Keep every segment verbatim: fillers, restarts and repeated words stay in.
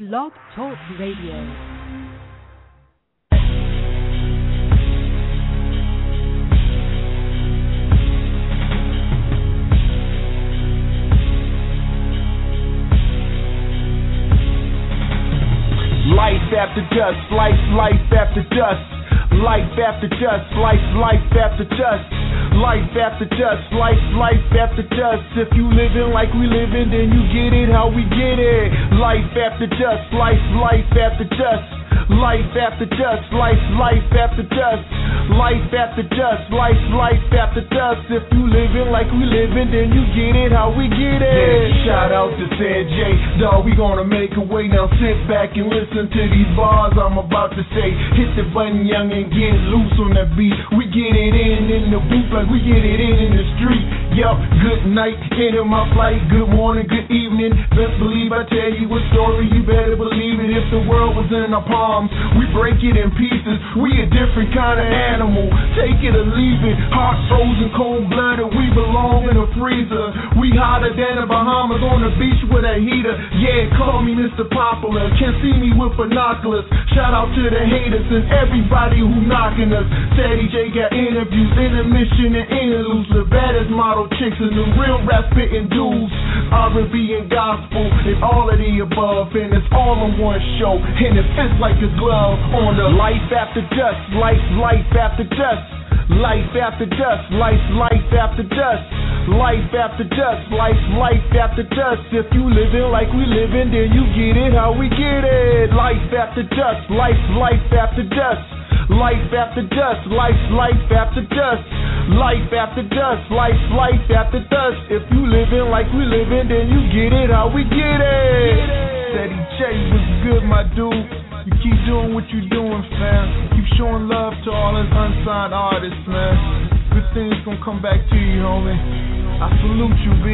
Blog Talk Radio. Life after dust, life, life after dust. Life after dust, life, life after dust. Life after dust, life, life after dust. If you living like we living, then you get it how we get it. Life after dust, life, life after dust. Life after dust, life, life after dust. Life after dust, life, life after dust. If you living like we living, then you get it how we get it. Yeah, shout out to San J, dawg, we gonna make a way. Now sit back and listen to these bars I'm about to say. Hit the button, young, and get loose on that beat. We get it in in the booth like we get it in in the street. Yup, good night, into my flight. Good morning, good evening. Best believe I tell you a story, you better believe it. If the world was in our palms, we break it in pieces. We a different kind of animal. Take it or leave it. Hot, frozen, cold-blooded. We belong in a freezer. We hotter than the Bahamas on the beach with a heater. Yeah, call me Mister Popular. Can't see me with binoculars. Shout out to the haters and everybody who knocking us. Sadie J got interviews, intermission and interludes. The baddest model chicks and the real rap spitting dudes. R and B and gospel and all of the above. And it's all on one show. And it fits like a glove on the life after dust. Life, life after dust. Life after dust. Life, life after dust. Life after dust. Life, life after dust. If you living like we living, then you get it how we get it. Life after dust. Life, life after dust. Life after dust, life, life after dust. Life after dust, life, life after dust. If you living like we living, then you get it how we get it. Steady J was good, my dude. You keep doing what you doing, fam. Keep showing love to all us unsigned artists, man. Good things gonna come back to you, homie. I salute you, B.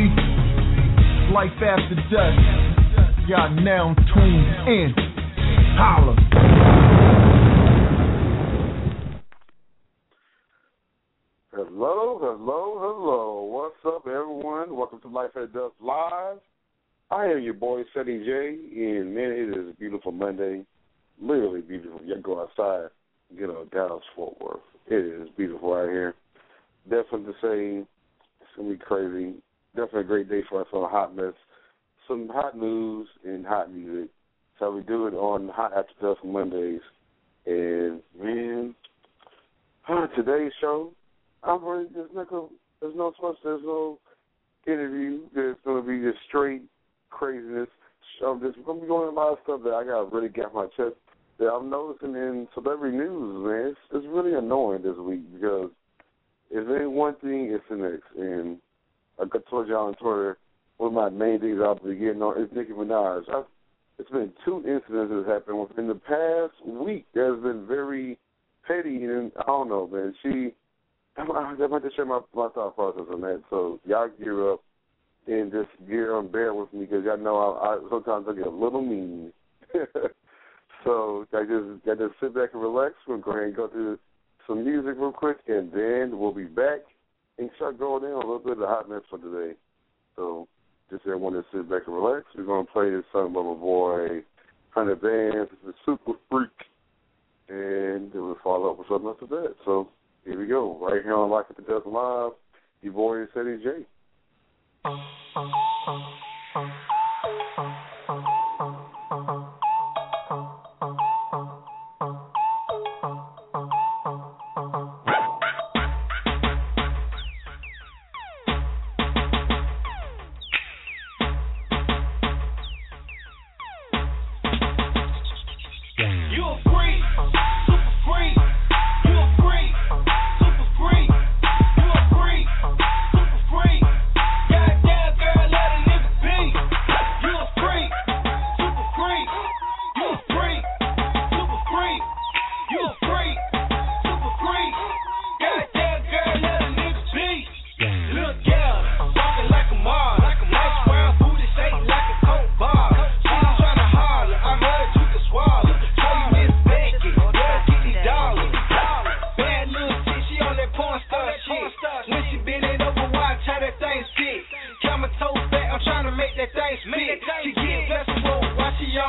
Life after dust. Y'all now tuned in. Holla. Hello, hello, hello. What's up, everyone? Welcome to Life at Dust Live. I am your boy, Seti J, and man, it is a beautiful Monday. Literally beautiful. You go outside and get on Dallas, Fort Worth. It is beautiful out here. Definitely to say it's going to be crazy. Definitely a great day for us on Hot Mess. Some hot news and hot music. So we do it on Hot After Dust Mondays. And, man, uh, today's show, I'm really, there's no, there's no supposed there's no interview. There's going to be just straight craziness. So there's going to be going a lot of stuff that I got to really get off my chest that I'm noticing in celebrity news, man. It's, it's really annoying this week because if there ain't one thing, it's the next. And I told y'all on Twitter, one of my main things I'll be getting on is Nicki Minaj. I've, it's been two incidents that happened within the past week that has been very petty, and I don't know, man. She, I'm, I'm about to share my, my thought process on that. So y'all gear up and just gear on, bear with me because y'all know I, I sometimes I get a little mean. So I just I just sit back and relax. We'll go ahead and go through some music real quick, and then we'll be back and start going in a little bit of the hot mess for today. So just everyone to sit back and relax. We're going to play this song by my boy Hunter Bands. It's a Super Freak, and then we'll follow up with something after that. So here we go, right here on Life at the Dust Live. Your boy is Seti J. Goddamn girl, let a nigga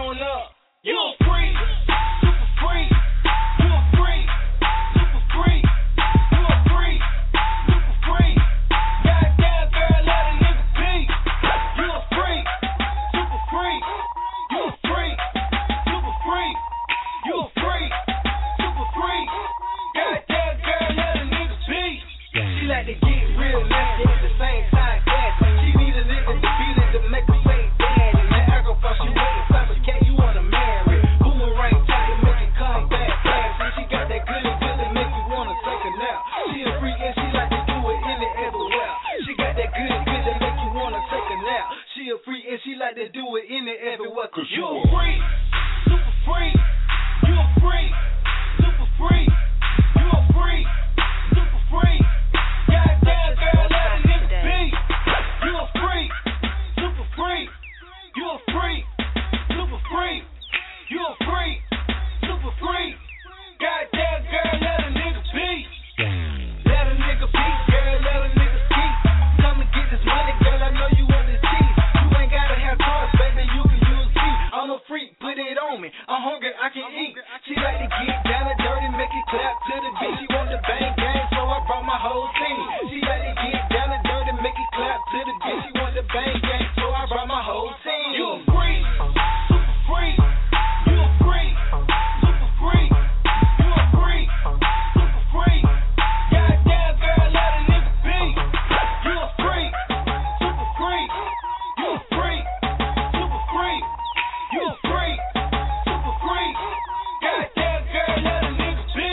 on up. You a freak, super freak. You a freak, super freak. You a freak, super freak. Goddamn girl, let a nigga be. You a freak, super freak. You a freak, super freak. You a freak, super freak. Goddamn girl, let a nigga be. She like to get real nasty at the same time. She need a nigga to beat it to make her say daddy. And I go for she with the type of cat you wanna marry. Boomerang tight and make it come back fast. And she got that good and good that make you wanna take a nap. She a freak and she like to do it in the everywhere. She got that good and good that make you wanna take a nap. She a freak and she like to do it in the everywhere. Cause you a freak, super freak. You a freak, super freak. You a freak, super freak. Goddamn girl, let a nigga be. You a freak, super freak. You a freak, super freak. You a freak, super freak. Goddamn girl, let a nigga be. Let a nigga be, girl, let a nigga speak. Come and get this money, girl, I know you want this cheese. You ain't gotta have cars, baby, you can use tea. I'm a freak, put it on me. I'm hungry, I can eat. She like to get down and dirty, make it clap to the beat. She want the bang gang, so I brought my whole team. She like to get down and dirty, make it clap to the beat. She want the bang gang, so I brought my whole team. You a freak, super freak. You a freak, super freak. You a freak, super freak. Goddamn girl, let a nigga be. You a freak, super freak. You a freak, super freak. You a freak, super freak. Goddamn girl, let a nigga be.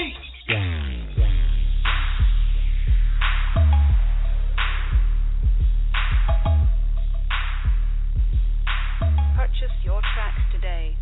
Purchase your tracks today.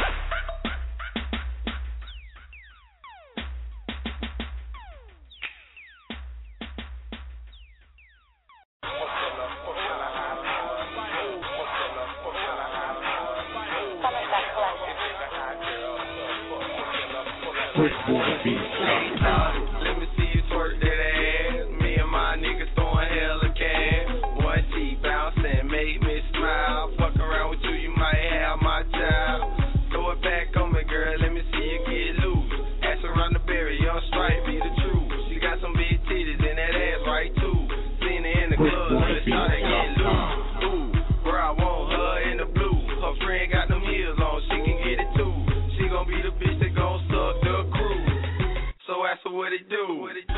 Let me see you twerk that ass. Me and my niggas throwing hella cash. One T bouncing, make me smile. Fuck around with you, you might have my child. Throw it back on me, girl. Let me see you get loose. Ass around the berry, young stripe, be the truth. She got some big titties in that ass, right too. Seen her in the club, let's try to get loose. Ooh, where I want her in the blue. Her friend got them heels on, she can get it too. She gon' be the bitch that gon' suck the crew. So ask her what it do. What it do?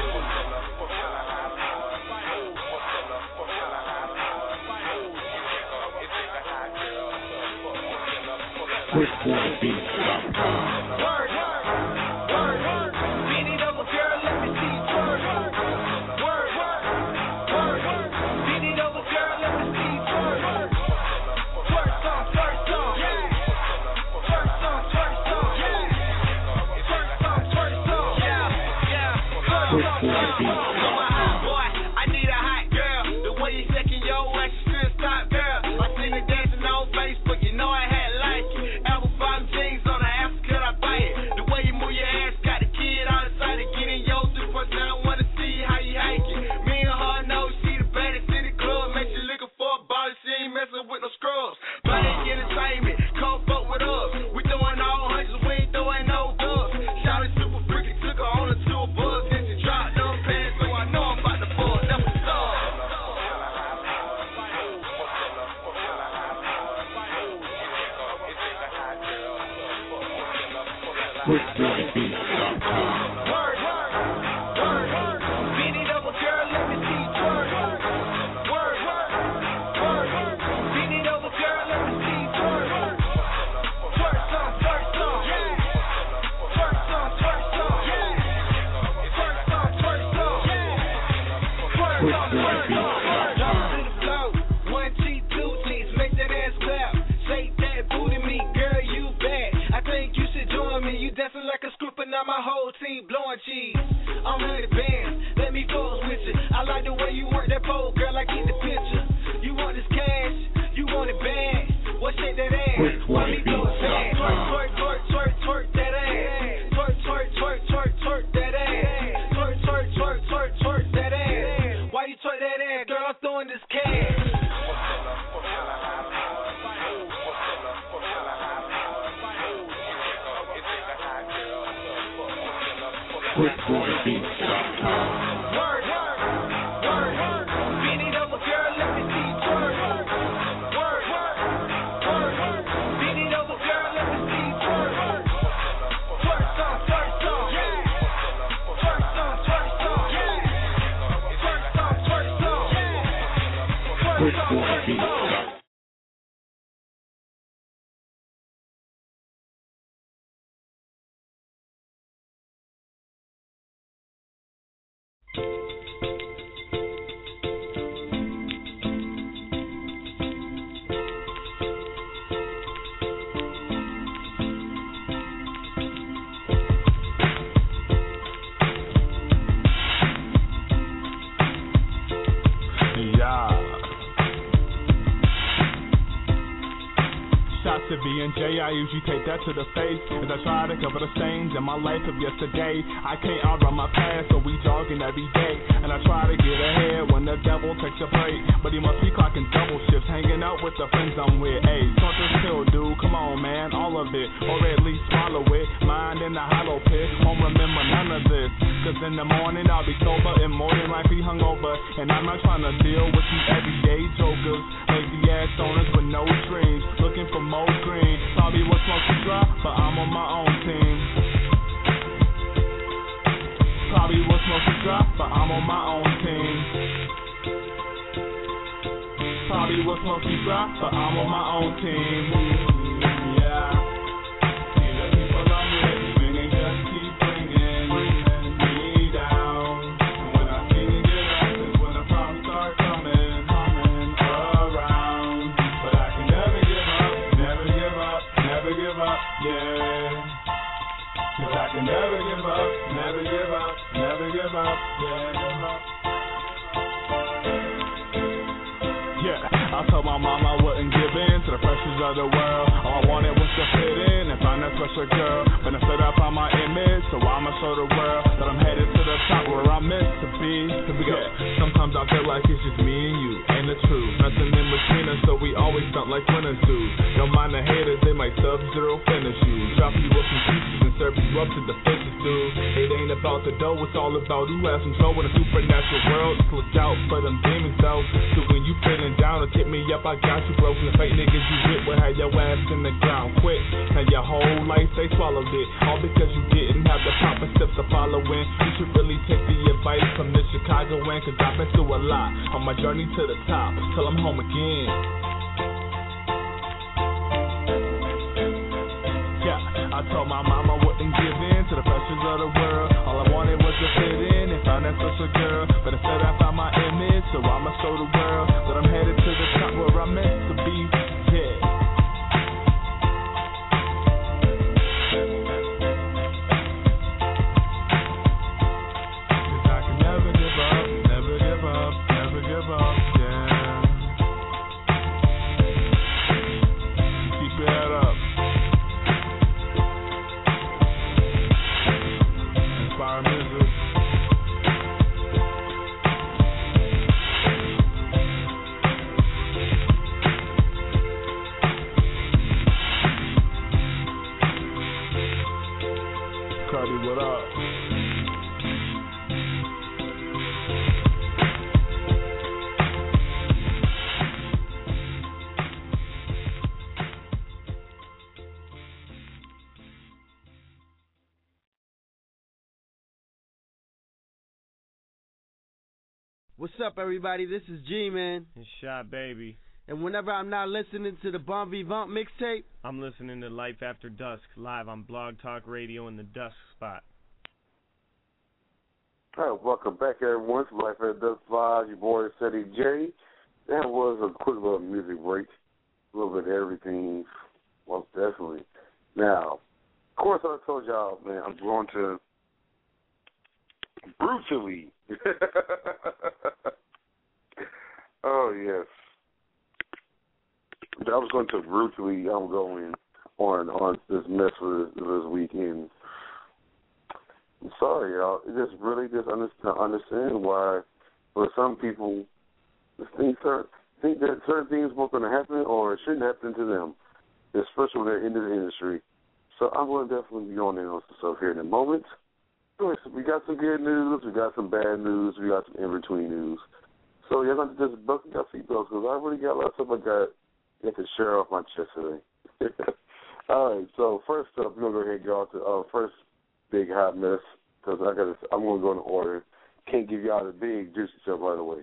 Word, word, word. Beat it over, girl, let me see you twerk. Word, word, word. Beat it over, girl, let me see you twerk. Twerk song, twerk song. Twerk song, twerk song. Twerk song, twerk song. Yeah, yeah. Twerk song, twerk song. I'm a hot boy, I need a hot girl. The way you shaking your ass, you should stop, girl. I seen it dancing on Facebook, you know I had like it. Apple bottom jeans on the ass, could I buy it? The way you move your ass, got the kid all excited. Get in your three person, I wanna see how you hike it. Me and her know she the baddest in the club. Make you looking for a body, she ain't messing with no scrubs. Body entertainment, come fuck with us. We throwing all hundreds, we ain't throwing no dubs. Shouty super freaky, took her on a tour bus. Then she dropped them pants, so I know I'm about to fall. That's what's up. Word, word, word. Beat it over, girl, let me see you twerk. Word, word, word. Beat it over, girl, let me see you twerk. Twerk song, twerk song. Twerk song, twerk song. Twerk song, twerk song. Twerk song, twerk song. Drop to the floor. One cheek, two cheeks, make that ass clap. Shake that booty, me, girl, you bad. I think you should join me. You dancing like a scripper, now my whole team blowing cheese. I'm To B and J, I usually take that to the face as I try to cover the stains in my life of yesterday. I can't outrun my past, so we jogging every day. And I try to get ahead when the devil takes a break. But he must be clocking double shifts, hanging out with the friends I'm with. Hey, something still, dude, come on, man, all of it. Or at least swallow it, mind in the hollow pit. Won't remember none of this, cause in the morning I'll be sober and more than likely hungover. And I'm not trying to deal with these everyday jokers, lazy ass owners with no dreams, looking for more green. Probably was smoking dry, but I'm on my own team. Probably was smoking dry, but I'm on my own team. Probably was smoking dry, but I'm on my own team. Yeah. See the people I'm with, and they just keep bringing me down. And when I see them get up, is when the problems start coming, coming around. But I can never give up, never give up, never give up, yeah. Cause I can never give up, never give up, never give up, yeah. Yeah, I told my mom I wouldn't give in to the pressures of the world. All I wanted was to fit in and find that special girl. But instead I found my image, so I'ma show the world that I'm headed to the top where I'm meant to be. Here we go. Sometimes I feel like it's just me and you, ain't the truth. Nothing in between us, so we always stunt like winners do. Don't mind the haters, they might sub-zero finish you. Drop you up some pieces and serve you up to the fishes, dude. It ain't about the dough, it's all about who has control in the supernatural world. Just look out for them demons, though. So when you feeling down or tip me up, I got you broken. The fake niggas you with will have your ass in the ground quick. Now your whole life they swallowed it, all because you didn't have the proper steps to follow in. You should really take the advice from this Chicagoan, cause I've been through a lot on my journey to the top, till I'm home again. Yeah, I told my mom I wouldn't give in to the pressures of the world. All I wanted was to fit in and find that special girl. But instead I found my image, so I'ma show the world that I'm headed to the top where I'm meant to be. Yeah. What's up, everybody? This is G-Man. It's Shot Baby. And whenever I'm not listening to the Bon Vivant mixtape, I'm listening to Life After Dusk live on Blog Talk Radio in the Dusk Spot. All right, welcome back, everyone, to Life After Dusk Live. Your boy, Ceddy J. That was a quick little music break. A little bit of everything, most definitely. Now, of course, I told y'all, man, I'm going to brutally. Oh, yes. I was going to brutally, I'm going on on this mess for this, this weekend. I'm sorry, y'all. It just really just understand, understand why, for some people, think, think that certain things weren't going to happen or it shouldn't happen to them, especially when they're in the industry. So I'm going to definitely be on in on some stuff here in a moment. We got some good news, we got some bad news, we got some in-between news. So you're going to just buckle your seatbelts because I really got a lot of stuff I got, got to share off my chest today. All right, so first up, we're going to go ahead and go out to uh, first big hot mess because I got I'm going to go in order. Can't give y'all the big juicy stuff right away.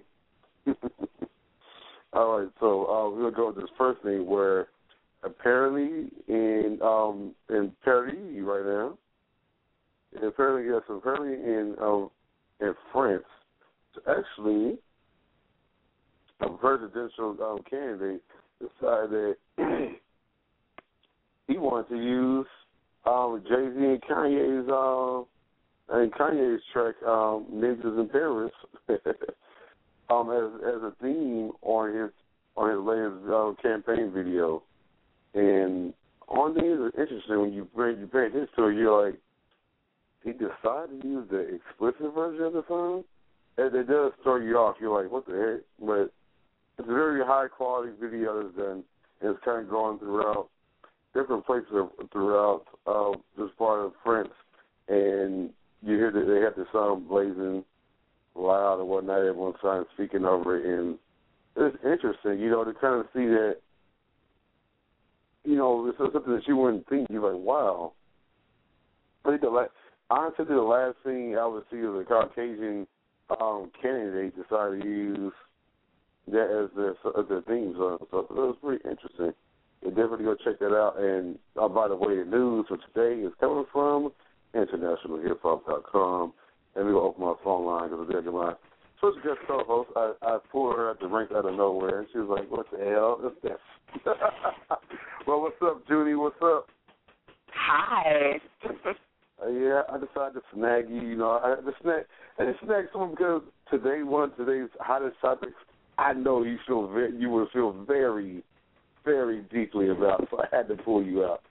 All right, so uh, we're going to go with this first thing where apparently in um, in Paris right now, and apparently, yes, apparently in um, in France, actually, a presidential um, candidate decided that he wanted to use um, Jay-Z and Kanye's um, and Kanye's track um, "Niggas in Paris" um, as as a theme on his on his latest uh, campaign video. And one thing is interesting when you bring you pay attention to it, you're like, he decided to use the explicit version of the song. And it does throw you off. You're like, what the heck? But it's a very high quality video that's done, and it's kind of going throughout different places throughout uh, this part of France. And you hear that they have the song blazing loud and whatnot. Everyone's trying speaking over it, and it's interesting, you know, to kind of see that. You know, it's something that you wouldn't think. You're like, wow. I think the last, honestly, the last thing I would see is a Caucasian um, candidate decide to use that as their, as their theme song. So it was pretty interesting. You definitely go check that out. And uh, by the way, the news for today is coming from international hip hop dot com. And we're going to open my phone line because I'm there my first guest co-host. I, I pulled her at the rank out of nowhere, and she was like, what the hell is this? Well, what's up, Judy? What's up? Hi. uh, yeah, I decided to snag you. You know, I had to snag, I had to snag someone because today, one of today's hottest topics, I know you feel very, you will feel very, very deeply about. So I had to pull you out.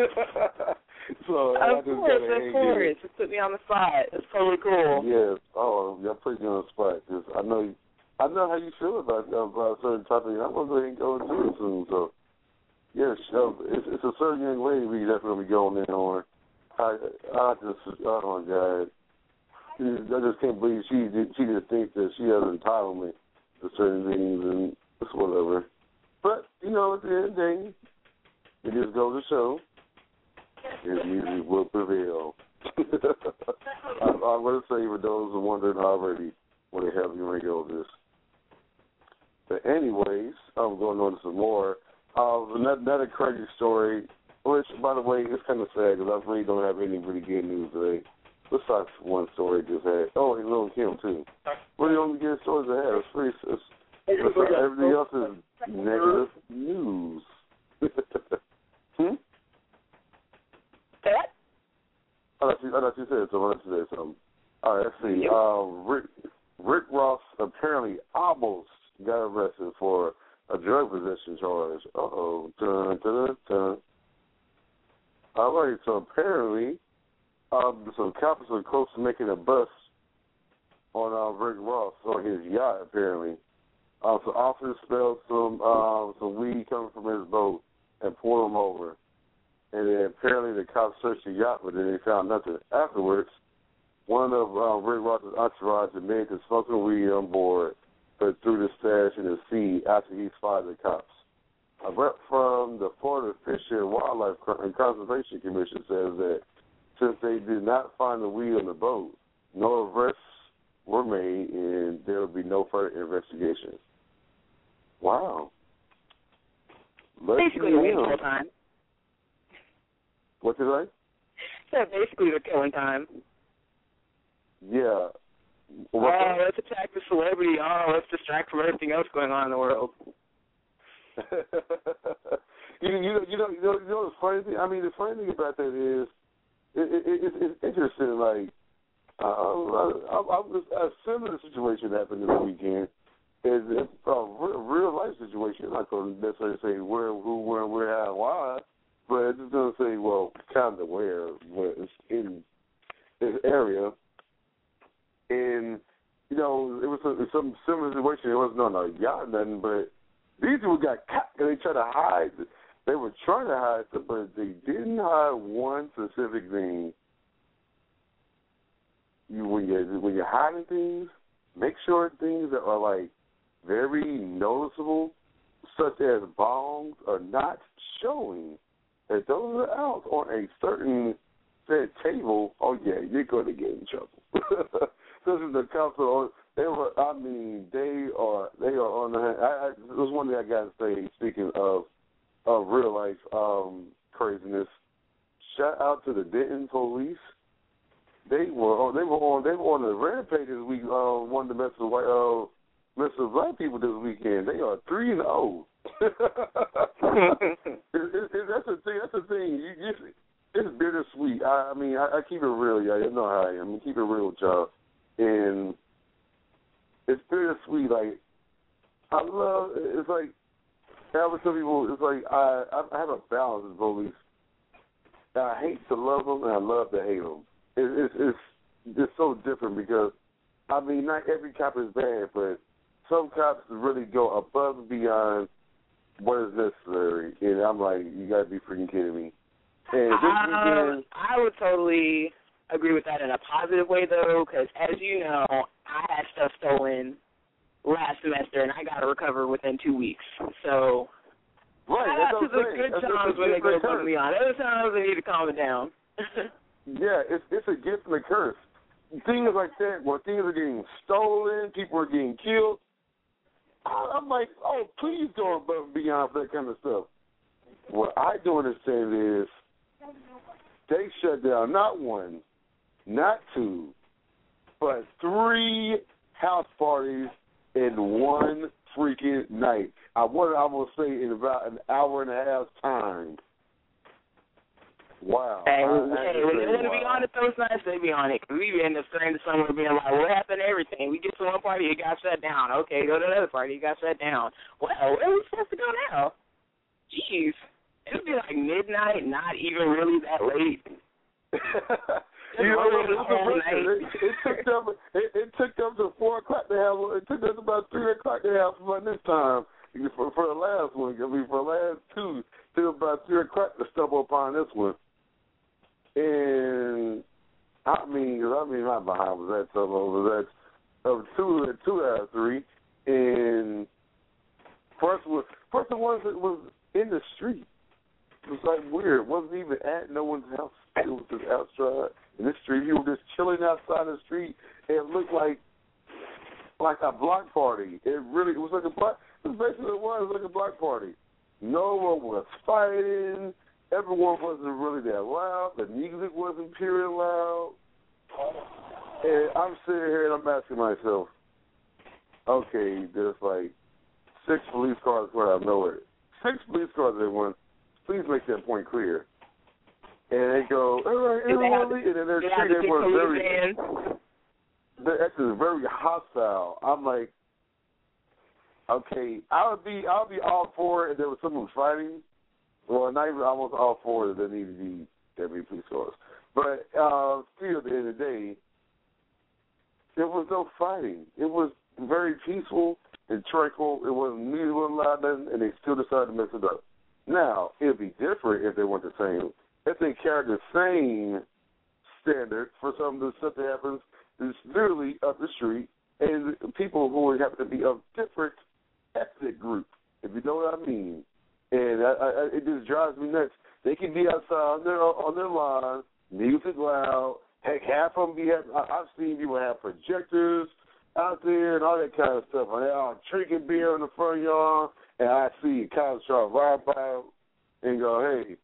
so of I just course, of course. You. Just put me on the spot. It's totally cool. Yes. Oh, I put you on the spot because I know you, I know how you feel about about a certain topic. I'm gonna go ahead and go into it soon. So. Yes, uh, it's, it's a certain young lady we definitely going in on. I, I just, oh my God, I just can't believe she she just thinks that she has entitlement to certain things and it's whatever. But you know, at the end of the day, it just goes to show his music will prevail. I, I'm going to say for those who are wondering already what the hell you want to go with this. But anyways, I'm going on to some more. Uh, another crazy story, which, by the way, is kind of sad because I really don't have any really good news today. Besides one story I just had. Oh, and Lil Kim, too. We're the only good stories I have. It's pretty, it's, it's, uh, everything else is negative news. hmm? What? I thought you, I thought you said something. I thought you said something. All right, let's see. Uh, Rick, Rick Ross apparently almost got arrested for a drug possession charge. Uh-oh. Dun, dun, dun. All right, so apparently, um, some cops were close to making a bust on uh, Rick Ross on his yacht, apparently. Uh, so officers smelled some uh, some weed coming from his boat and pulled him over. And then apparently the cops searched the yacht, but then they found nothing. Afterwards, one of uh, Rick Ross's entourage admitted to smoking weed on board, but threw the stash in the sea after he spotted the cops. A rep from the Florida Fish and Wildlife and Conservation Commission says that since they did not find the weed on the boat, no arrests were made and there will be no further investigation. Wow. Lucky Basically, the him. whole time. What did I? Yeah, basically, the killing time. Yeah. What oh, let's attack the celebrity. Oh, let's distract from everything else going on in the world. you, you, know, you know, you know, you know the funny thing. I mean, the funny thing about that is, it, it, it, it's interesting. Like, uh, I, I, I, a similar situation happened this weekend. Is a real, real life situation. I'm not going to necessarily say where, who, where, where, how, why, but it's just going to say, well, kind of where, where it's in this area. And, you know, it was a, some similar situation. It wasn't on a yacht or nothing, but these people got caught and they tried to hide. They were trying to hide it, but they didn't hide one specific thing. you when you when you're hiding things, make sure things that are like very noticeable, such as bongs, are not showing. If those are out on a certain said table, oh yeah, you're going to get in trouble. This is the council. They were. I mean, they are. They are on the. I, I, there's one thing I got to say. Speaking of of real life um, craziness, shout out to the Denton police. They were. Oh, they were on. They were on the rampage this week. Uh, wanted to mess with white, uh, mess with black people this weekend. They are three and zero. That's the thing. That's the thing. You, you, it's bittersweet. I, I mean, I, I keep it real, y'all. You know how I am. I keep it real with y'all. And it's bittersweet. Like, I love, it's like, I would tell people, it's like, I, I have a balance with police. I hate to love them, and I love to hate them. It, it's, it's, it's so different because, I mean, not every cop is bad, but some cops really go above and beyond what is necessary. And I'm like, you got to be freaking kidding me. And this weekend, uh, I would totally agree with that in a positive way, though, because as you know, I had stuff stolen last semester, and I got to recover within two weeks. So, right, shout out to the saying. good that's times when they go above me on. Other times they need to calm it down. Yeah, it's it's a gift and a curse. Things like that, when things are getting stolen, people are getting killed, I'm like, oh, please go above and beyond for that kind of stuff. What I do understand is they shut down not one, not two, but three house parties in one freaking night. I want to almost say in about an hour and a half time. Wow. Hey, hey when they want to be on it those nights, they be on it. Because we end up staying to somewhere being like, what happened to everything? We get to one party, it got shut down. Okay, go to another party, it got shut down. Well, where are we supposed to go now? Jeez. It would be like midnight, not even really that late. You know, it, it, it took them. It, it took them to four o'clock to have. It took us about three o'clock to have fun this time. For, for the last one, I mean, for the last two, it took about three o'clock to stumble upon this one. And I mean, I mean, my behind was that some over that of two, two out of three. And first was first the ones that was in the street. It was like weird. It wasn't even at no one's house. It was just outside in the street. You were just chilling outside the street. And it looked like like a block party. It really it was like a block. It was basically what it was. It was like a block party. No one was fighting. Everyone wasn't really that loud. The music wasn't pure loud. And I'm sitting here and I'm asking myself, okay, there's like six police cars going out of nowhere. Six police cars at once. Please make that point clear. And they go, all right, everybody, and then they're treated very, they're actually very hostile. I'm like, okay, I would be, I would be all for it if there was someone fighting. Well, not even almost all for it. There need to be there be police cars. But uh, still, at the end of the day, there was no fighting. It was very peaceful and tranquil. It wasn't music wasn't loud, nothing, and they still decided to mess it up. Now, it'd be different if they weren't the same. If they carried the same standard for some of the stuff that happens, it's literally up the street, and people who happen to be of different ethnic group, if you know what I mean. And I, I, it just drives me nuts. They can be outside on their, on their lawn, music loud. Heck, half of them be have, I, I've seen people have projectors out there and all that kind of stuff. And they're all drinking beer in the front yard. And I see cops try to ride by and go, hey,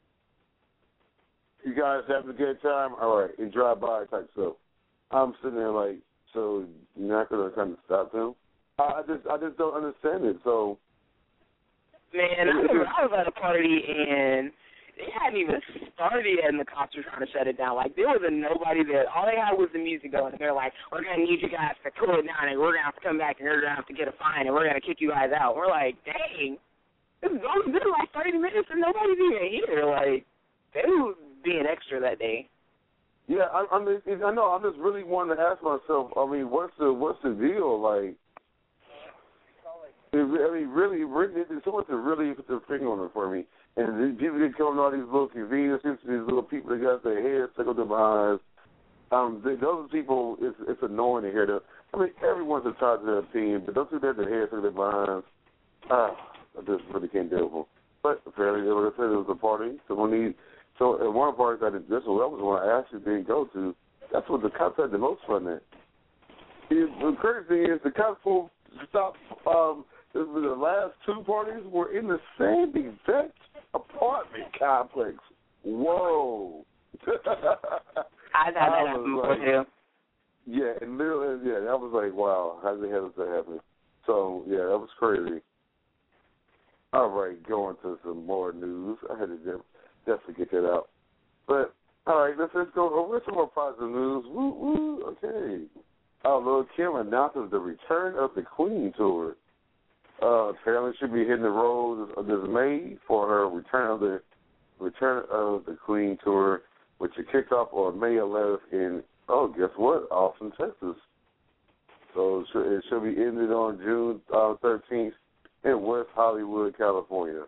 you guys having a good time? All right, and drive by type stuff. I'm sitting there like, so you're not going to kind of stop them? I, I just I just don't understand it. So, man, I remember I was at a party and they hadn't even started yet and the cops were trying to shut it down. Like, there was a nobody there. All they had was the music going. And they're like, we're going to need you guys to cool it down and we're going to have to come back and you're going to have to get a fine and we're going to kick you guys out. We're like, dang, this has only been like thirty minutes and nobody's even here. Like, they were being extra that day. Yeah, I, I mean, I know. I'm just really wanting to ask myself. I mean, what's the what's the deal? Like, it, I mean, really, really, someone to really put their finger on it for me. And these people get coming all these little conveniences, these little people that got their heads stuck up their eyes, Um, th- those people, it's, it's annoying to hear them. I mean, everyone's entitled to their opinion, but don't do that to their heads or their behinds. Ah, I just really can't deal with them. But apparently, like I said, it was a party. So when he, so at one party, I did this one. That was one I actually didn't go to. That's what the cops had the most fun at. The, the crazy thing is, the cops will stop. Um, the, the last two parties were in the same exact apartment complex. Whoa. I've had that happen before, too. Yeah, and literally, yeah, that was like, wow, how the hell is that happening? So, yeah, that was crazy. All right, going to some more news. I had to definitely get that out. But, all right, let's, let's go over some more positive news. Woo, woo, okay. Uh, Lil' Kim announces the return of the Queen tour. Uh, apparently she'll be hitting the road this May for her return of the return of the Queen tour, which will kick off on May eleventh in, oh, guess what, Austin, Texas. So it should, it should be ended on June uh, thirteenth in West Hollywood, California.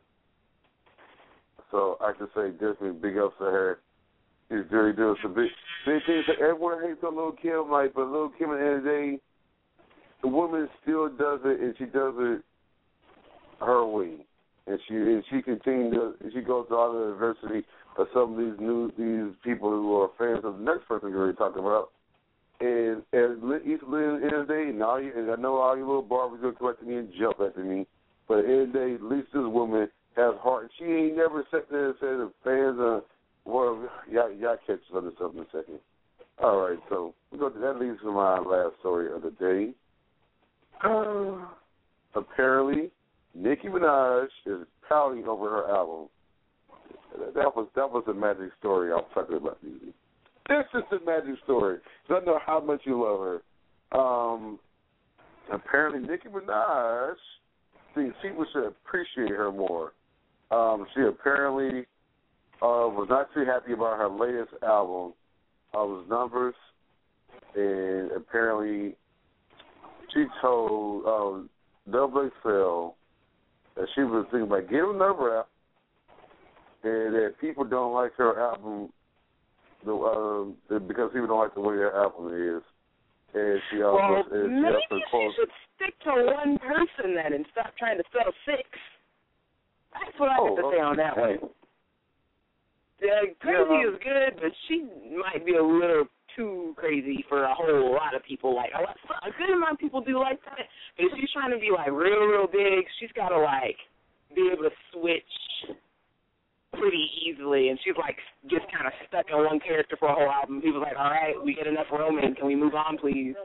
So I can say definitely big ups to her. She's really doing some big, big things. Everyone hates on Lil' Kim, like, but Lil' Kim at the end of the day, the woman still does it, and she does it her way. And she and she continues to, she goes to all the adversity of some of these new these people who are fans of the next person we're going to talk about. And and each at the end of the day, and, all you, and I know all you little Barbies going to come after me and jump after me, but at the end of the day, at least this woman has heart. She ain't never sat there and said the fans are, well, y'all, y'all catch us on this in a second. All right, so we go to, that leads to my last story of the day. Uh, apparently, Nicki Minaj is pouting over her album. That was that was a magic story I was talking about. This is the magic story. So I know how much you love her. Um, apparently, Nicki Minaj thinks people should appreciate her more. Um, she apparently uh, was not too happy about her latest album, uh, was Numbers, and apparently she told um, Double X L that she was thinking about getting another out, and that people don't like her album the, uh, because people don't like the way her album is. And she also, well, and maybe she, she should stick to one person then and stop trying to sell six. That's what I oh, have to okay. say on that one. Yeah, crazy yeah, is good, but she might be a little too crazy for a whole lot of people. Like, a, lot, a good amount of people do like that, but if she's trying to be, like, real, real big, she's got to, like, be able to switch pretty easily, and she's, like, just kind of stuck in one character for a whole album. People are like, all right, we get enough Roman. Can we move on, please?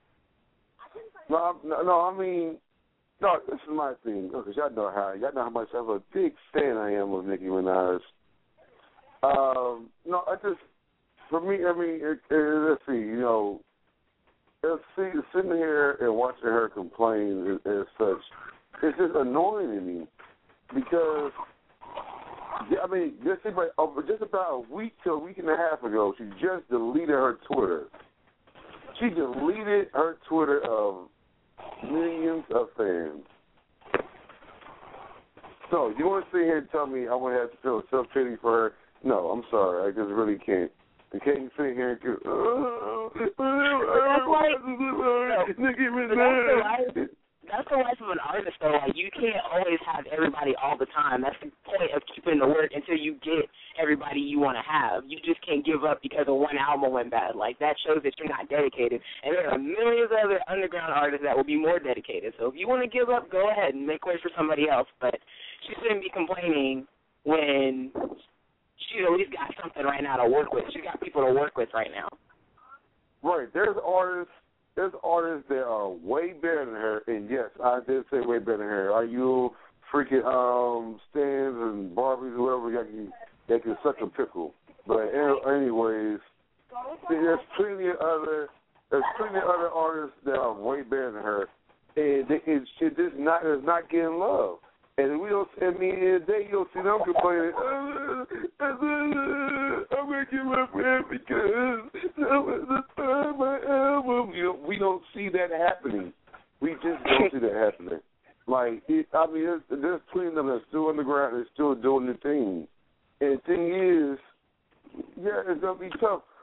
No, no, no, I mean, no, this is my thing, because y'all know how, y'all know how much of a big fan I am of Nicki Minaj. Um, no, I just, for me, I mean, it, it, let's see, you know, let's see, sitting here and watching her complain as, as such, it's just annoying to me because, I mean, just about, over just about a week to a week and a half ago, she just deleted her Twitter. She deleted her Twitter of millions of fans. So, you want to sit here and tell me I want to have to feel self-pity for her? No, I'm sorry. I just really can't. I can't sit here and go, oh, that's like, no, that's, the life, that's the life of an artist, though. Like, you can't always have everybody all the time. That's the point of keeping the work until you get everybody you want to have. You just can't give up because of one album went bad. Like, that shows that you're not dedicated. And there are millions of other underground artists that will be more dedicated. So if you want to give up, go ahead and make way for somebody else. But she shouldn't be complaining when she's at least got something right now to work with. She's got people to work with right now. Right. There's artists there's artists that are way better than her, and yes, I did say way better than her. Are you freaking um Stans and Barbies, whoever that can that can suck a pickle. But anyways, there's plenty of other there's plenty of other artists that are way better than her. And they, it, she just not is not getting love. And we don't, I mean, in the day, you don't see them complaining, oh, I'm going to give up her because that was the time of my album. You know, we don't see that happening. We just don't see that happening. Like, it, I mean, there's, there's plenty of them that's still underground and still doing the thing. And the thing is, yeah, it's going to be tough.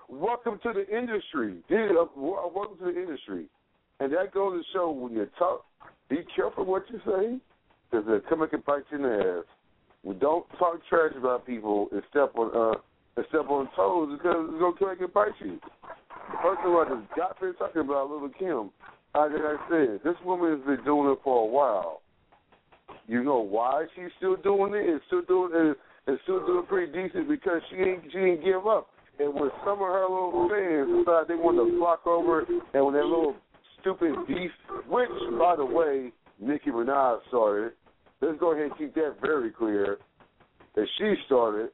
welcome to the industry. Yeah, welcome to the industry. And that goes to show when you talk, be careful what you say, because they'll come back and bite you in the ass. We don't talk trash about people and step on uh and step on toes because it's gonna come back and bite you. First of all, I just got finished talking about Little Kim. Like I said, this woman has been doing it for a while. You know why she's still doing it and still doing it and still doing pretty decent because she ain't she didn't give up. And when some of her little fans decided they wanted to flock over, and when that little stupid beef, which by the way, Nicki Minaj started. Let's go ahead and keep that very clear that she started.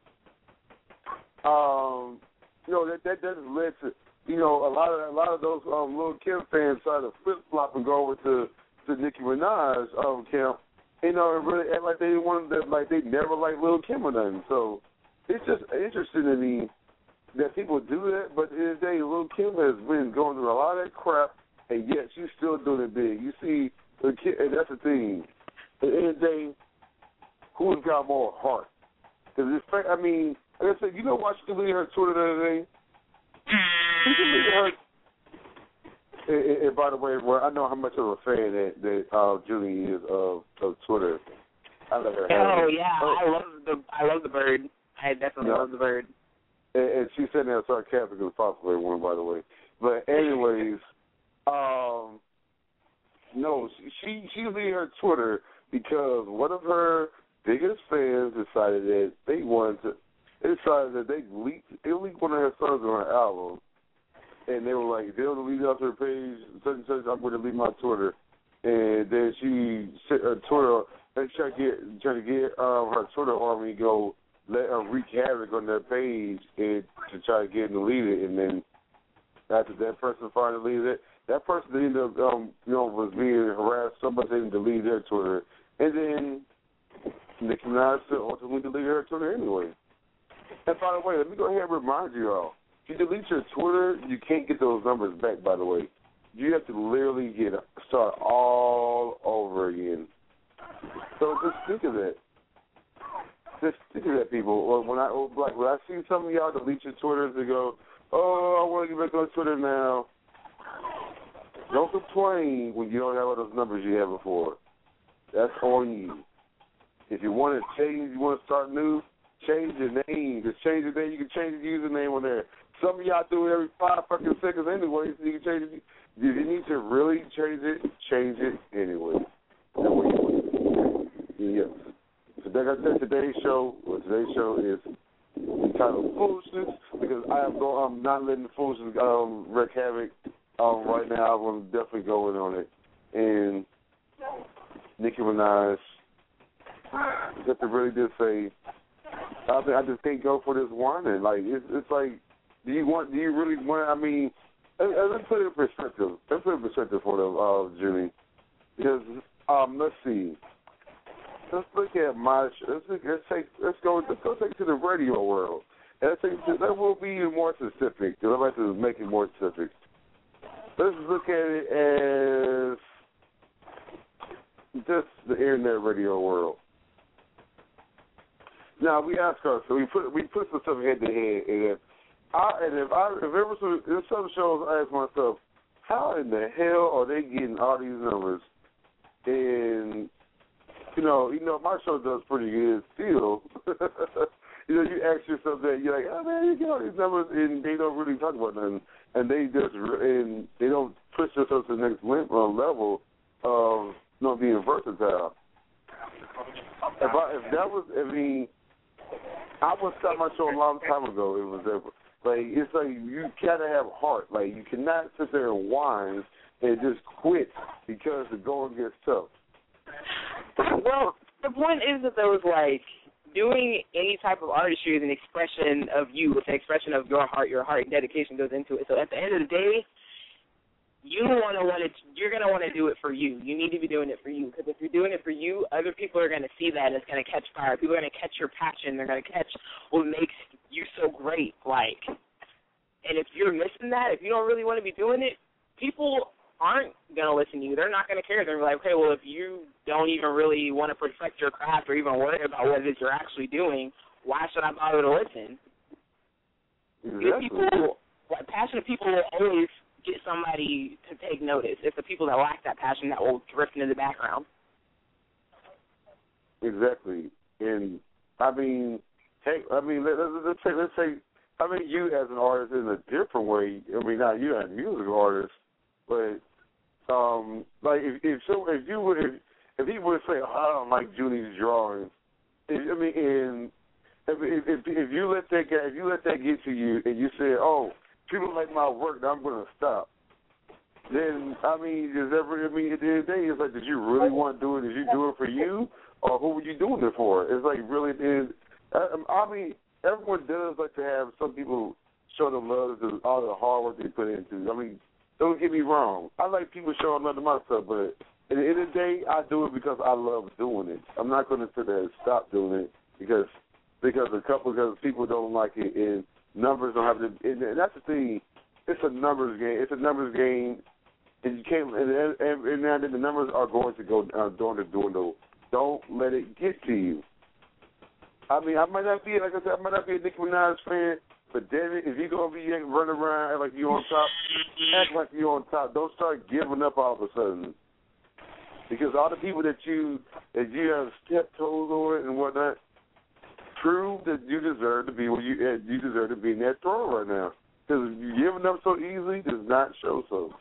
Um, you know that that that has led to you know a lot of a lot of those um, Lil Kim fans try to flip flop and go over to to Nicki Minaj um, camp. You know, and really act like they wanted that, like they never liked Lil Kim or nothing. So it's just interesting to me that people do that. But at the end of the day, Lil Kim has been going through a lot of that crap, and yet she's still doing it big. You see, the kid, and that's the thing. At the end of the day, who's got more heart? Because I mean, like I said, you know why she deleted her Twitter the other day? She deleted her. And, and, and by the way, well, I know how much of a fan that, that uh, Julie is of, of Twitter. I let her have Oh it. yeah, oh. I love the I love the bird. I definitely Yeah. love the bird. And, and she said that sarcastically, possibly one, by the way. But anyways, um, no, she she deleted her Twitter because one of her biggest fans decided that they wanted to. They decided that they leaked they leaked one of her songs on her album. And they were like, they'll delete off her page, such and such, I'm going to delete my Twitter. And then she set her Twitter, they try to get, try to get um, her Twitter army go let her wreak havoc on their page and to try to get it deleted. And then after that person finally deleted it, that person ended up, um, you know, was being harassed so much they didn't delete their Twitter. And then Nicki Minaj ultimately deleted her Twitter anyway. And by the way, let me go ahead and remind you all. If you delete your Twitter, you can't get those numbers back, by the way. You have to literally get start all over again. So just think of that. Just think of that, people. When I like when I see some of y'all delete your Twitters and go, oh, I want to get back on Twitter now. Don't complain when you don't have all those numbers you had before. That's on you. If you want to change, you want to start new, change your name. Just change your name. You can change the username on there. Some of y'all do it every five fucking seconds anyway, so you can change it. If you need to really change it, change it anyway. That way you want it. Yes. So like I said, today's show, well, today's show is entitled Foolishness because I am go, I'm not letting the foolishness um, wreak havoc um, right now. I'm going to definitely go in on it. And Nicki Minaj, just to really just say, I, I just can't go for this whining. Like it's, it's like. Do you want? Do you really want? I mean, let's put it in perspective. Let's put it in perspective for them, uh, Julie. Because um, let's see. Let's look at my. Let's look, let's take. Let's go. Let's go take it to the radio world. And let's take it to, that will be more specific. Because I'd like to make it more specific. Let's look at it as just the internet radio world. Now we ask ourselves. We put we put some stuff head to head and. I, and if I if ever some if some shows I ask myself, how in the hell are they getting all these numbers? And you know, you know, my show does pretty good still. You know, you ask yourself that you're like, oh man, you get all these numbers, and they don't really talk about nothing, and they just and they don't push themselves to the next level of you know being versatile. If I if that was, I mean, I would stop my show a long time ago. It was ever. Like, it's like you gotta have heart. Like, you cannot sit there and whine and just quit because the going gets tough. Well, the point is that there was, like, doing any type of artistry is an expression of you. It's an expression of your heart. Your heart and dedication goes into it. So at the end of the day, you want to want to, you're going to want to do it for you. You need to be doing it for you. Because if you're doing it for you, other people are going to see that and it's going to catch fire. People are going to catch your passion. They're going to catch what makes you so great. Like, and if you're missing that, if you don't really want to be doing it, people aren't going to listen to you. They're not going to care. They're going to be like, okay, well, if you don't even really want to perfect your craft or even worry about what it is you're actually doing, why should I bother to listen? Exactly. People passionate people will always get somebody to take notice. It's the people that lack that passion that will drift into the background. Exactly. And, I mean, hey, I mean, let, let's, let's say, let's say, I mean, you as an artist in a different way, I mean, not you as a musical artist, but, um, like, if, if, so, if you would, if, if he would say, oh, I don't like Junie's drawings, if, I mean, and if, if, if you let that get, if you let that get to you and you say, oh, people like my work, now I'm going to stop, then, I mean, is ever, I mean, at the end of the day, it's like, did you really want to do it? Did you do it for you? Or who were you doing it for? It's like, really, is, I mean, everyone does like to have some people show them love to all the hard work they put into. I mean, don't get me wrong. I like people showing love to my stuff, but at the end of the day, I do it because I love doing it. I'm not going to sit there and stop doing it because because a couple because people don't like it and numbers don't have to. And that's the thing. It's a numbers game. It's a numbers game, and you can't. And, and, and now the numbers are going to go uh, down the dwindle. Don't let it get to you. I mean, I might not be, like I said, I might not be a Nicki Minaj fan, but damn it, if you're going to be running around act like you're on top, act like you're on top. Don't start giving up all of a sudden. Because all the people that you that you have stepped toes on and whatnot prove that you deserve to be where you you deserve to be in that throne right now. Because giving up so easily does not show so.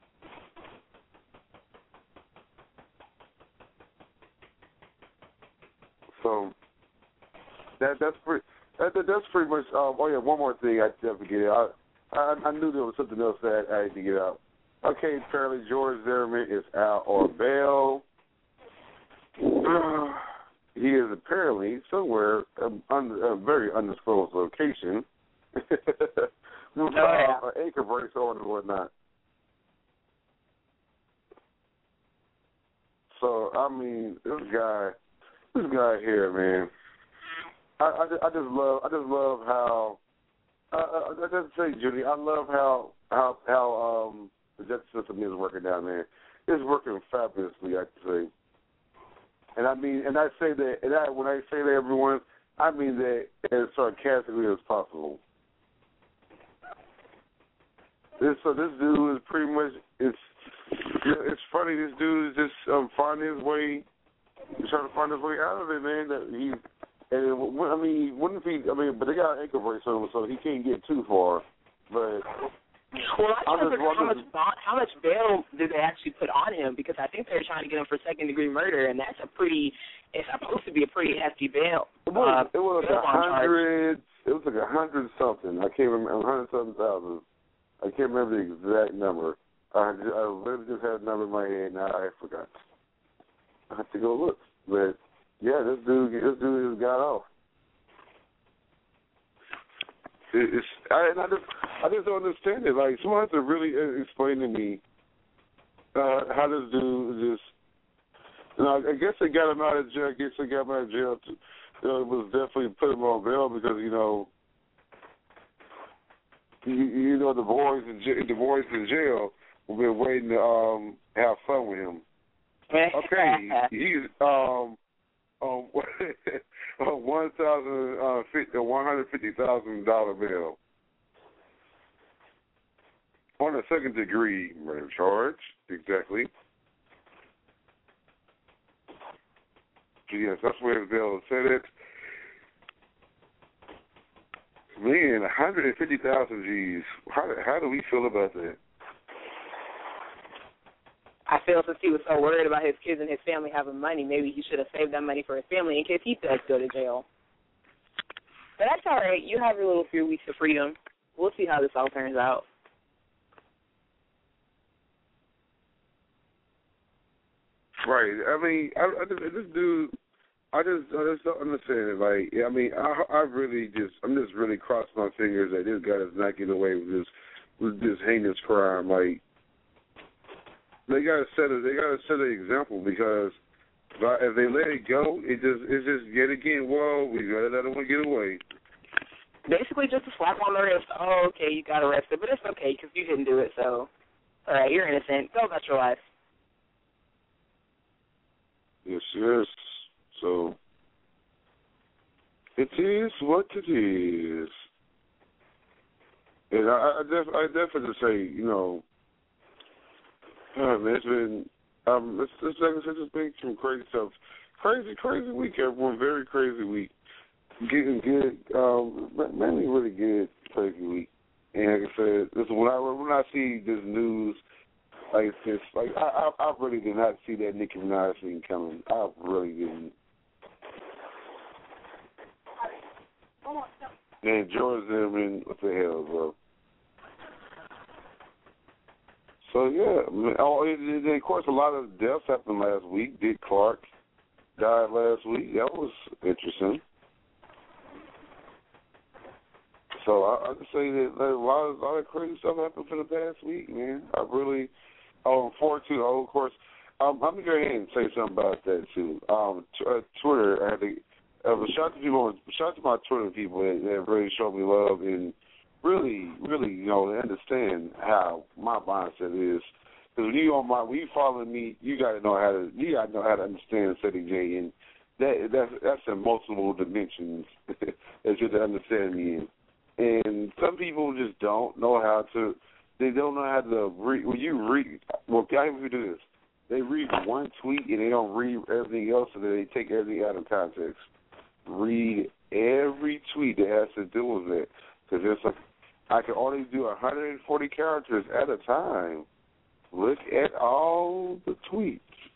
So that that's pretty that, that that's pretty much. Um, oh yeah, one more thing I definitely get out. I, I I knew there was something else that I had to get out. Okay, apparently George Zimmerman is out on bail. He is apparently somewhere um, under a very undisclosed location. With uh, an anchor brace on and whatnot. So I mean, this guy, this guy here, man. I, I, I just love, I just love how. Uh, I just say, Judy, I love how how how um. the justice system is working down there. It's working fabulously, I have to say. And I mean, and I say that, and I, when I say that, everyone, I mean that as sarcastically as possible. This, so this dude is pretty much, it's it's funny, this dude is just um, finding his way, trying to find his way out of it, man. That he, and I mean, wouldn't he, I mean, but they got an anchor brace on him, so he can't get too far. But well, I wonder how much bond, how much bail did they actually put on him? Because I think they're trying to get him for second degree murder, and that's a pretty. It's supposed to be a pretty hefty bail. It was, uh, it was like a hundred. It was like a hundred something. I can't remember. A hundred something thousand. I can't remember the exact number. I, just, I literally just had a number in my head. Now I forgot. I have to go look. But yeah, this dude, this dude just got off. It's, I, and I just, I just don't understand it. Like, someone has to really explain to me uh, how this dude just. You know, I guess they got him out of jail. I guess they got him out of jail. To, you know, it was definitely put him on bail because you know, you, you know, the boys in jail, the boys in jail have been waiting to um, have fun with him. Okay, he's um. Um, one thousand uh, fifty, one hundred fifty thousand dollar bail on a second degree murder charge. Exactly. Yes, that's where his bail is set at. Man, one hundred fifty thousand G's. How how do we feel about that? I feel since he was so worried about his kids and his family having money, maybe he should have saved that money for his family in case he does go to jail. But that's all right. You have your little few weeks of freedom. We'll see how this all turns out. Right. I mean, I, I just, this dude, I just, I just don't understand it. Like, I mean, I, I really just, I'm just really crossing my fingers that this guy is not getting away with this, with this heinous crime. Like, They gotta set a they gotta set an example because if they let it go, it just it's just yet again. Whoa, we gotta let them get away. Basically, just a slap on the wrist. Oh, okay, you got arrested, but it's okay because you didn't do it. So, all right, you're innocent. Go about your life. Yes, yes. So it is what it is. And I, I, def, I definitely say, you know, oh, man, it's been, um, it's, it's like I said, it's been some crazy stuff. Crazy, crazy week, everyone. Very crazy week. Getting good, um, mainly really good, crazy week. And like I said, listen, when I when I see this news, like this, like I, I, I really did not see that Nicki Minaj thing coming. I really didn't. And George Zimmerman, what the hell, bro? So yeah, oh, and of course, a lot of deaths happened last week. Dick Clark died last week. That was interesting. So I, I can say that like, a lot of a lot of crazy stuff happened for the past week, man. I really, oh, forward to, oh, of course, um, I'm gonna go ahead and say something about that too. Um, t- uh, Twitter, I had to uh, shout to people, shout to my Twitter people that, that really showed me love and really, really, you know, understand how my mindset is. Because when you on my, when you follow me, you got to know how to, you got to know how to understand Ceddy J, and that that's that's in multiple dimensions that you have to understand me in. And some people just don't know how to, they don't know how to read. When you read, well, I even do this. They read one tweet and they don't read everything else, and then they take everything out of context. Read every tweet that has to do with it. Because it's like, I can only do one hundred forty characters at a time. Look at all the tweets.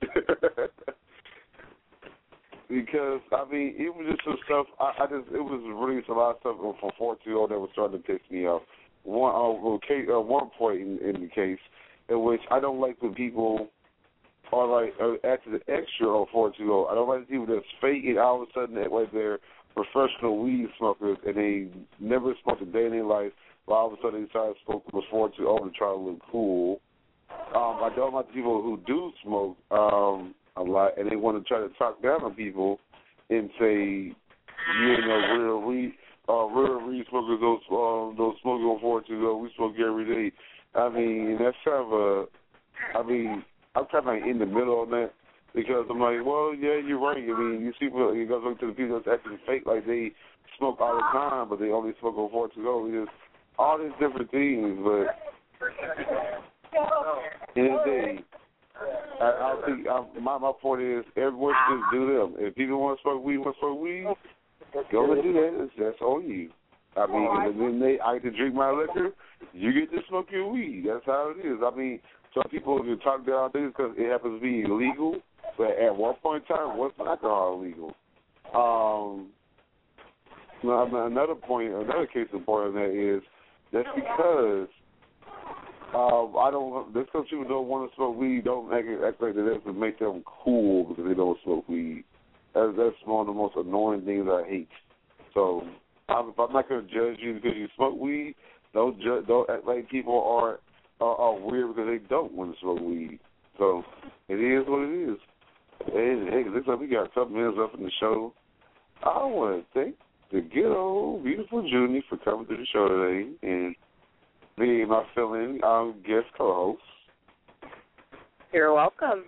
Because, I mean, it was just some stuff, I, I just, it was really a lot of stuff from four two oh that was starting to piss me off. One, uh, okay, uh, one point in, in the case in which I don't like when people are like, uh, acting extra on four two oh. I don't like people that's fake and all of a sudden that like they're professional weed smokers and they never smoked a day in their life, but all of a sudden they decide to smoke with four two oh to try to look cool. Um, I don't like people who do smoke um, a lot, and they want to try to talk down on people and say, you ain't no real weed, uh, real weed smokers don't, um, don't smoke on four two oh. We smoke every day. I mean, that's kind of a, I mean, I'm kind of like in the middle on that because I'm like, well, yeah, you're right. I mean, you see, you guys look to the people that's acting fake like they smoke all the time, but they only smoke on four two oh. Just all these different things, but in the day, I, I think I, my my point is everyone should just do them. If people want to smoke weed, want to smoke weed, go and do that. It's, that's on you. I mean, and then they, I get to drink my liquor. You get to smoke your weed. That's how it is. I mean, some people can talk down things because it happens to be illegal, but at one point in time, what's alcohol illegal? Um, another point, another case in point of that is that's because. Um, I don't. Just because people don't want to smoke weed, don't act, act like that to make them cool because they don't smoke weed. That's, that's one of the most annoying things I hate. So I'm, I'm not going to judge you because you smoke weed. Don't ju- don't act like people are, are are weird because they don't want to smoke weed. So it is what it is. And hey, looks like we got a couple minutes left in the show. I want to thank the good old beautiful Junie for coming to the show today and being my fill-in um, guest co-host. You're welcome.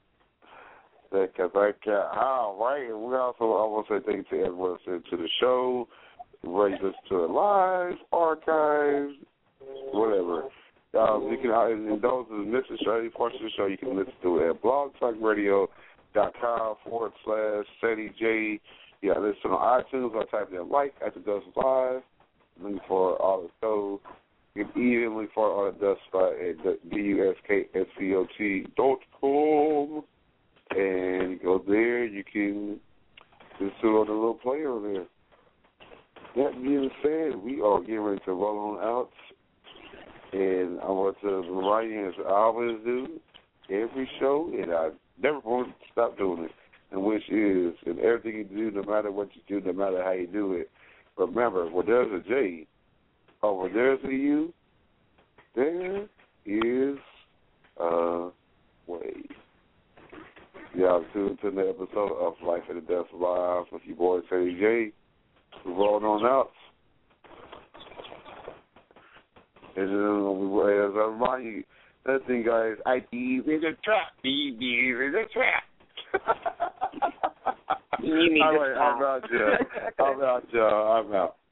Thank you, thank you. All right, and we also, I want to say thank you to everyone listening to the show, whether you listen to it live, archives, whatever. Um, you can, and those who miss the show, any portion of the show, you can listen to it at blogtalkradio.com forward slash Ceddy J. Yeah, listen on iTunes. I type in like at the Dust Live. Looking for all the shows. You can even look for on the Dust Spot at D U S K S C O T dot com. And you go there, you can listen to on the little player over there. That being said, we are getting ready to roll on out. And I want to remind you, as I always do, every show, and I never want to stop doing it, and which is in everything you do, no matter what you do, no matter how you do it, remember, when there's a J, or when there's a U, there is a way. Y'all tuned to the episode of Life and the Death Live with your boy, Ceddy J. We're rolling on out. And then, as I remind you, that thing, guys, I believe in a trap. Believe in a trap. You need All to right, stop. I'm out, y'all. I'm out, y'all. I'm out.